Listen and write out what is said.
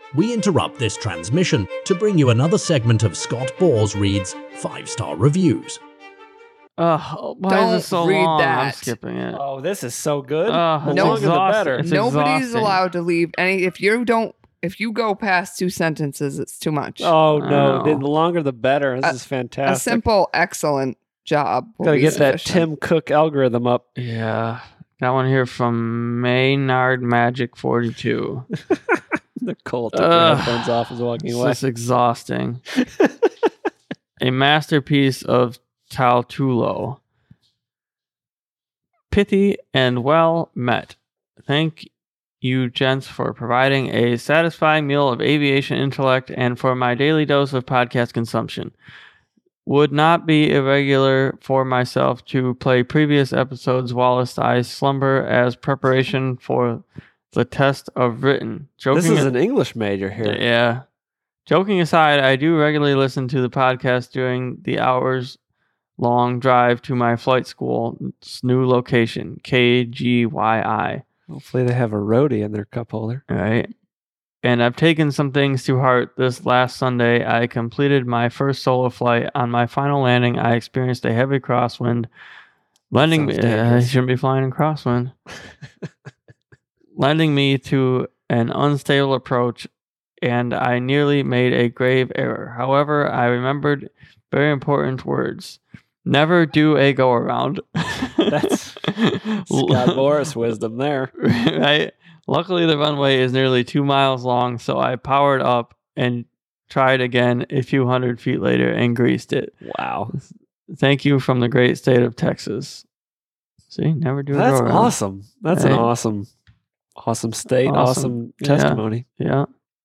we interrupt this transmission to bring you another segment of Scott Bors Reads 5-Star Reviews. Why Don't is it so read long? I'm that. skipping it. Oh, this is so good. It's The longer the exhausting. better. It's Nobody's exhausting. allowed to leave any. If you go past 2 sentences, it's too much. Oh I no, the know. longer the better. This is A fantastic. simple, excellent job. will Gotta be get that sufficient. Tim Cook algorithm up. Yeah. Got one here from Maynard Magic 42. Nicole took her headphones off as walking It's away. just exhausting. A masterpiece of Taltulo. Pithy and well met. Thank you, gents, for providing a satisfying meal of aviation intellect and for my daily dose of podcast consumption. Would not be irregular for myself to play previous episodes whilst I slumber as preparation for the test of written. This is an English major here. Yeah. Joking aside, I do regularly listen to the podcast during the hours-long drive to my flight school's new location, KGYI. Hopefully they have a roadie in their cup holder. Right. And I've taken some things to heart. This last Sunday, I completed my first solo flight. On my final landing, I experienced a heavy crosswind, lending me. Sounds I dangerous. shouldn't be flying in crosswind. Lending me to an unstable approach, and I nearly made a grave error. However, I remembered very important words. Never do a go around. That's Scott Boris wisdom there. Right? Luckily, the runway is nearly 2 miles long, so I powered up and tried again a few hundred feet later and greased it. Wow. Thank you from the great state of Texas. See, never do a That's go around. awesome. That's an Right? awesome state. Awesome. Awesome Yeah. testimony. Yeah.